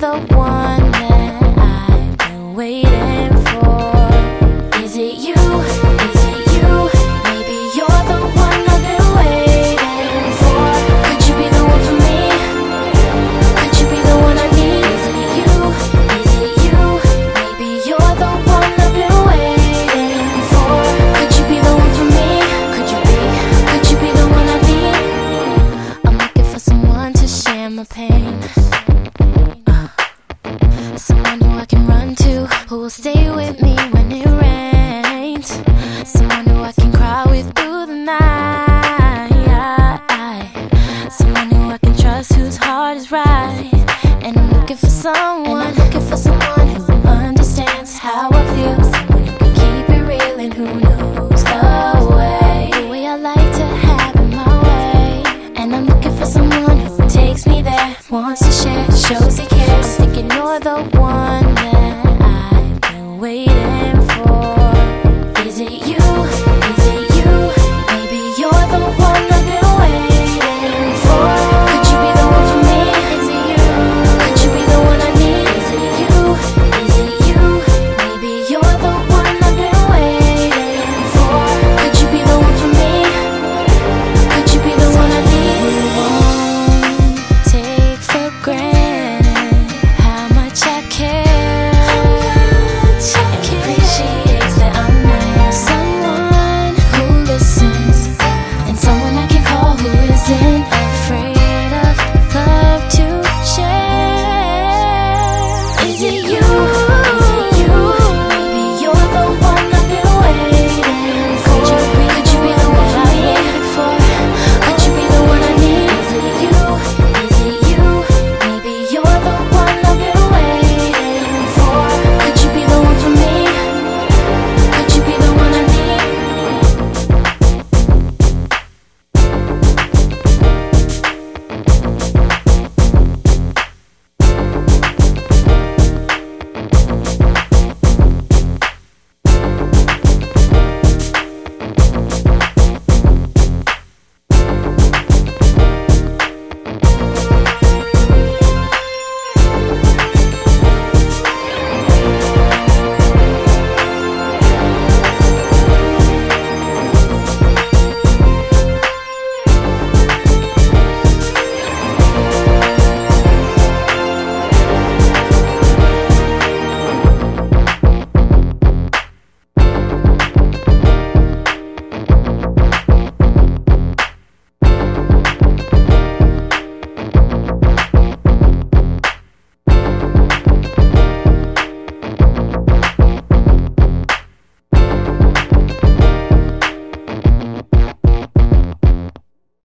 the one that I've been waiting for. Is it you? Is it you? Maybe you're the one I've been waiting for. Could you be the one for me? Could you be the one I need? Is it you? Is it you? Maybe you're the one I've been waiting for. Could you be the one for me? Could you be the one I need? I'm looking for someone to share my pain. Someone who I can run to, who will stay with me when it rains. Someone who I can cry with through the night. Someone who I can trust, whose heart is right. And I'm looking for someone who understands how I feel. Someone who can keep it real and who knows the way I like to have it my way. And I'm looking for someone who takes me there, wants to share, shows he cares. Thinking you're the